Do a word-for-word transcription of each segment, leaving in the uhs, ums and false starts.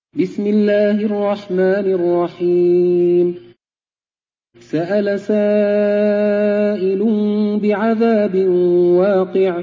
بسم الله الرحمن الرحيم سأل سائل بعذاب واقع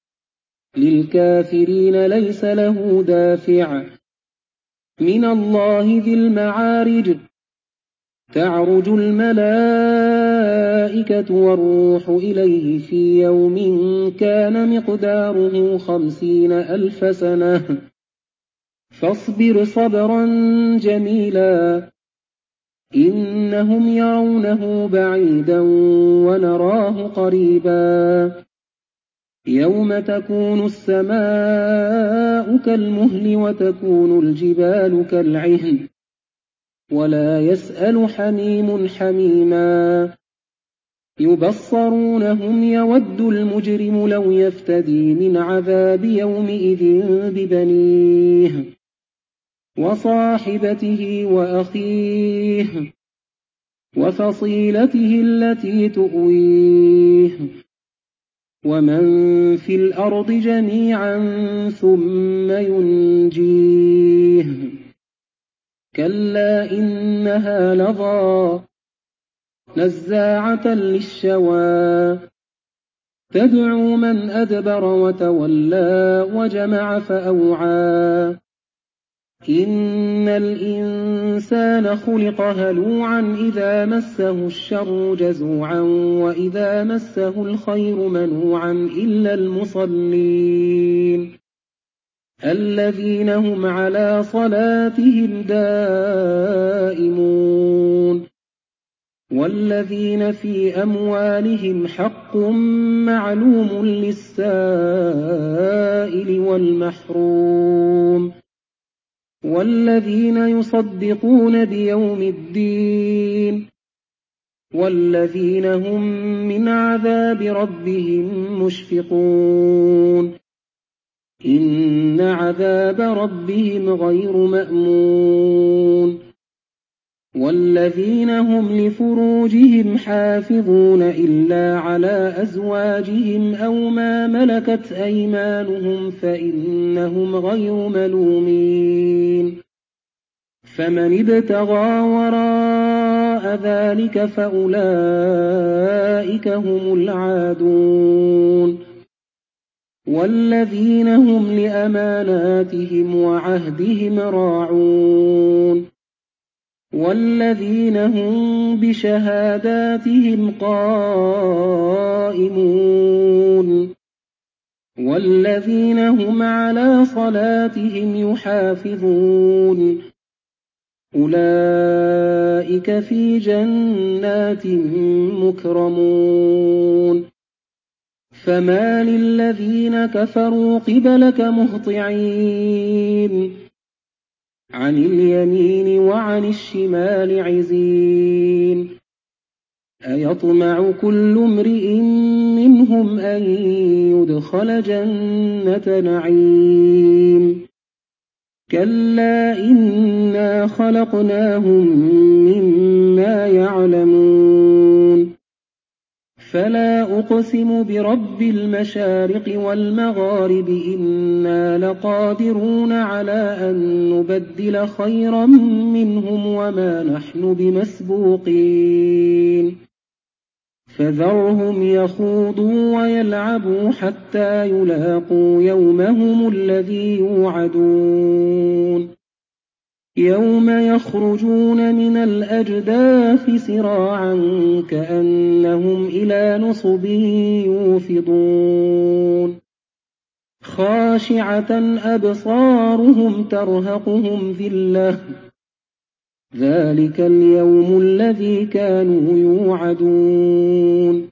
للكافرين ليس له دافع من الله ذي المعارج تعرج الملائكة والروح إليه في يوم كان مقداره خمسين ألف سنة فاصبر صبرا جميلا إنهم يرونه بعيدا ونراه قريبا يوم تكون السماء كالمهل وتكون الجبال كالعهن ولا يسأل حميم حميما يبصرونهم يود المجرم لو يفتدي من عذاب يومئذ ببنيه وصاحبته وأخيه وفصيلته التي تؤويه ومن في الأرض جميعا ثم ينجيه كلا إنها لظى نزاعة للشوى تدعو من أدبر وتولى وجمع فأوعى إن الإنسان خلق هلوعا إذا مسه الشر جزوعا وإذا مسه الخير منوعا إلا المصلين الذين هم على صلاتهم دائمون والذين في أموالهم حق معلوم للسائل والمحروم والذين يصدقون بيوم الدين والذين هم من عذاب ربهم مشفقون إن عذاب ربهم غير مأمون والذين هم لفروجهم حافظون إلا على أزواجهم أو ما ملكت أيمانهم فإنهم غير ملومين فمن ابتغى وراء ذلك فأولئك هم العادون والذين هم لأماناتهم وعهدهم راعون والذين هم بشهاداتهم قائمون والذين هم على صلاتهم يحافظون أولئك في جنات مكرمون فما للذين كفروا قبلك مهطعين عن اليمين وعن الشمال عزين أيطمع كل امرئ منهم أن يدخل جنة نعيم كلا إنا خلقناهم مما يعلمون فلا أقسم برب المشارق والمغارب إنا لقادرون على أن نبدل خيرا منهم وما نحن بمسبوقين فذرهم يخوضوا ويلعبوا حتى يلاقوا يومهم الذي يوعدون يوم يخرجون من الأجداث سراعا كأنهم إلى نصب يوفضون خاشعة أبصارهم ترهقهم ذلة ذلك اليوم الذي كانوا يوعدون